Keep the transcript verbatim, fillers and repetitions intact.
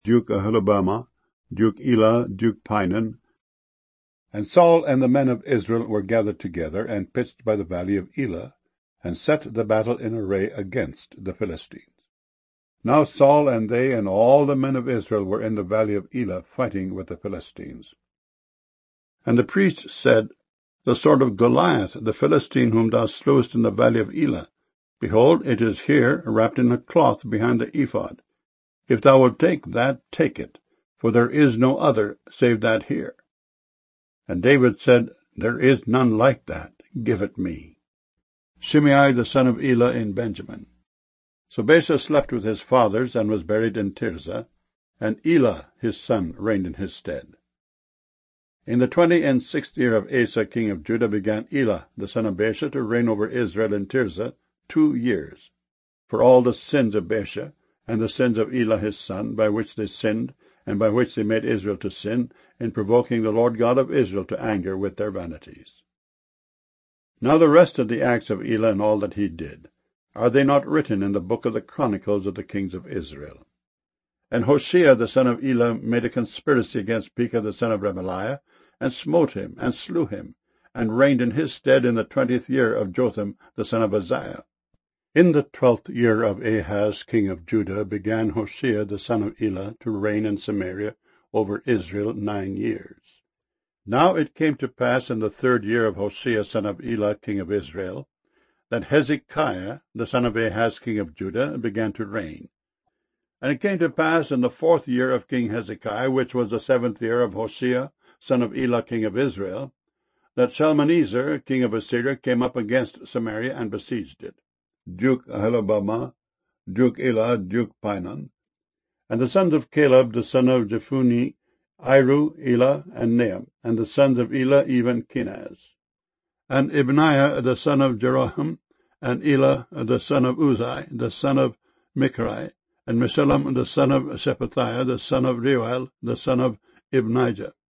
Duke Aholibamah, Duke Elah, Duke Pinon. And Saul and the men of Israel were gathered together, and pitched by the valley of Elah, and set the battle in array against the Philistines. Now Saul and they and all the men of Israel were in the valley of Elah, fighting with the Philistines. And the priest said, The sword of Goliath, the Philistine whom thou slewest in the valley of Elah, behold, it is here, wrapped in a cloth behind the ephod. If thou wilt take that, take it, for there is no other save that here. And David said, There is none like that, give it me. Shimei the son of Elah in Benjamin. So Baasha slept with his fathers, and was buried in Tirzah, and Elah his son reigned in his stead. In the twenty and sixth year of Asa king of Judah began Elah the son of Baasha to reign over Israel in Tirzah two years. For all the sins of Baasha, and the sins of Elah his son, by which they sinned, and by which they made Israel to sin, in provoking the Lord God of Israel to anger with their vanities. Now the rest of the acts of Elah and all that he did, are they not written in the book of the Chronicles of the kings of Israel? And Hoshea the son of Elah made a conspiracy against Pekah the son of Remaliah, and smote him, and slew him, and reigned in his stead in the twentieth year of Jotham the son of Uzziah. In the twelfth year of Ahaz king of Judah began Hoshea the son of Elah to reign in Samaria over Israel nine years. Now it came to pass in the third year of Hoshea son of Elah king of Israel, that Hezekiah the son of Ahaz king of Judah began to reign. And it came to pass in the fourth year of King Hezekiah, which was the seventh year of Hoshea son of Elah king of Israel, that Shalmaneser king of Assyria came up against Samaria and besieged it. Duke Aholibamah, Duke Elah, Duke Pinon, and the sons of Caleb the son of Jephunneh, Iru, Elah, and Nahum, and the sons of Elah even Kenaz, and Ibniah the son of Jeroham, and Elah the son of Uzai, the son of Michri, and Meshullam the son of Shephatiah, the son of Reuel, the son of Ibnijah,